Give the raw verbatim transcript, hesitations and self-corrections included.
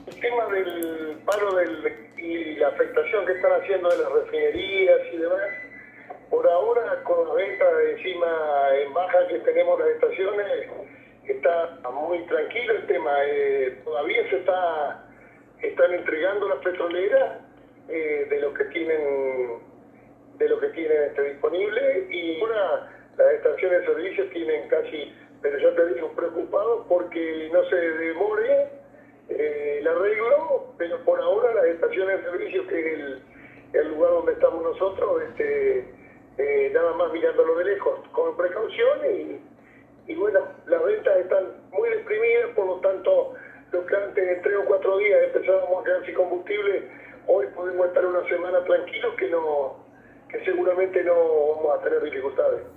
El tema del paro del, y la afectación que están haciendo de las refinerías y demás, por ahora con la venta de encima en baja que tenemos las estaciones, está muy tranquilo el tema. Eh, todavía se está están entregando las petroleras eh, de lo que tienen de lo que tienen este, disponible, y ahora las estaciones de servicio tienen casi, pero ya te digo, preocupados porque no se demore eh, el arreglo, pero por ahora las estaciones de servicio, que es el, el lugar donde estamos nosotros, este, eh, nada más mirándolo de lejos, con precaución, y, y bueno, las ventas están muy deprimidas, por lo tanto, lo que antes en tres o cuatro días empezábamos a quedar sin combustible, hoy podemos estar una semana tranquilos que no que seguramente no vamos a tener dificultades.